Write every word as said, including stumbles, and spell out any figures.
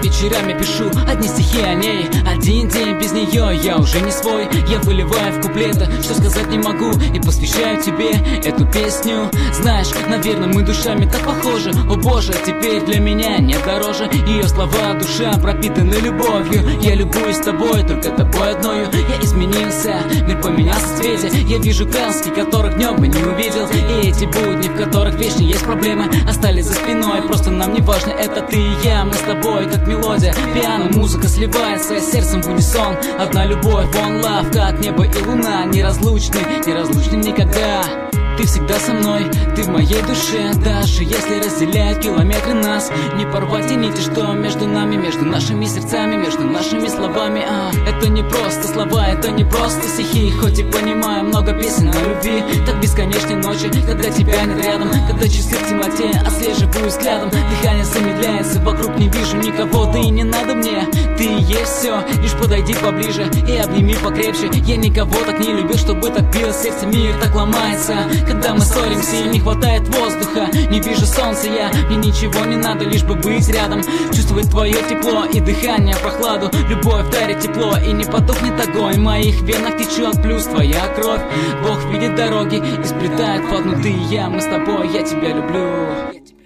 вечерами пишу одни стихи о ней. Один день без нее я уже не свой. Я выливаю в куплеты, что сказать не могу, и посвящаю тебе эту песню. Знаешь, наверное, мы душами так похожи. О боже, теперь для меня нет дороже. Ее слова, душа пропитаны любовью. Я любуюсь тобой, только тобой одною. Я изменился, мир поменялся в цвете. Я вижу краски, которых днем бы не увидел. И эти будни, в которых вечно есть проблемы, остались за спиной. Просто нам не важно, это ты и я. Мы с тобой, как мелодия, пиано, музыка сливается с сердцем в унисон. Одна любовь, one love, как небо и луна. Неразлучны, неразлучны никогда. Ты всегда со мной, ты в моей душе. Даже если разделяют километры нас, не порвать и нити, что между нами, между нашими сердцами, между нашими словами. а, Это не просто слова, это не просто стихи. Хоть и понимаю много песен о любви. Так бесконечные ночи, когда тебя нет рядом, когда часы в темноте отслеживаю взглядом. Дыхание замедляется, вокруг не вижу никого. Да и не надо мне, ты и есть все. Лишь подойди поближе и обними покрепче. Я никого так не любил, чтобы так билось сердце. Мир так ломается, когда мы ссоримся и не хватает воздуха. Не вижу солнца я, мне ничего не надо, лишь бы быть рядом. Чувствовать твое тепло и дыхание, прохладу. Любовь дарит тепло и не потухнет огонь. В моих венах течет плюс твоя кровь. Бог видит дороги и сплетает в одну ты и я. Мы с тобой, я тебя люблю.